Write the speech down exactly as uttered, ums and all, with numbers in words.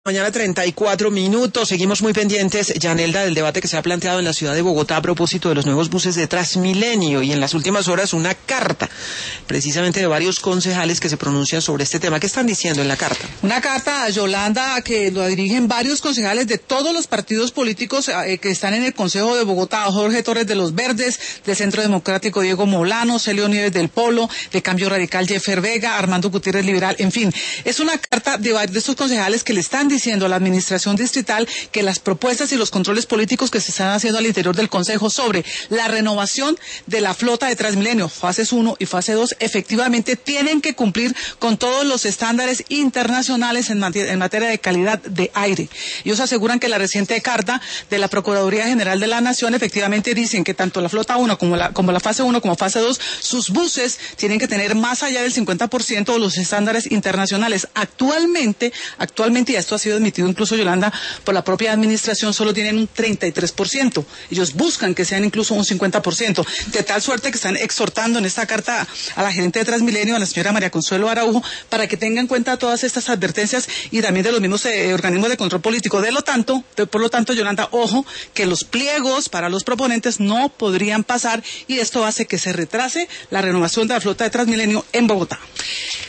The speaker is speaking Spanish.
Mañana treinta y cuatro minutos, seguimos muy pendientes, Yanelda, del debate que se ha planteado en la ciudad de Bogotá a propósito de los nuevos buses de Transmilenio, y en las últimas horas una carta precisamente de varios concejales que se pronuncian sobre este tema. ¿Qué están diciendo en la carta? Una carta, Yolanda, que lo dirigen varios concejales de todos los partidos políticos eh, que están en el Consejo de Bogotá: Jorge Torres de los Verdes, del Centro Democrático Diego Molano, Celio Nieves del Polo, de Cambio Radical Jeffer Vega, Armando Gutiérrez Liberal, en fin. Es una carta de varios de estos concejales que le están diciendo diciendo a la administración distrital que las propuestas y los controles políticos que se están haciendo al interior del Consejo sobre la renovación de la flota de Transmilenio, fases uno y fase dos, efectivamente tienen que cumplir con todos los estándares internacionales en materia, en materia de calidad de aire. Ellos aseguran que la reciente carta de la Procuraduría General de la Nación efectivamente dicen que tanto la flota uno como la, como la fase uno como fase dos, sus buses tienen que tener más allá del cincuenta por ciento de los estándares internacionales. Actualmente, actualmente, y esto ha sido admitido incluso, Yolanda, por la propia administración, solo tienen un treinta y tres por ciento. Ellos buscan que sean incluso un cincuenta por ciento, de tal suerte que están exhortando en esta carta a la gerente de Transmilenio, a la señora María Consuelo Araujo, para que tenga en cuenta todas estas advertencias y también de los mismos eh, organismos de control político. De lo tanto, de, por lo tanto, Yolanda, ojo, que los pliegos para los proponentes no podrían pasar, y esto hace que se retrase la renovación de la flota de Transmilenio en Bogotá.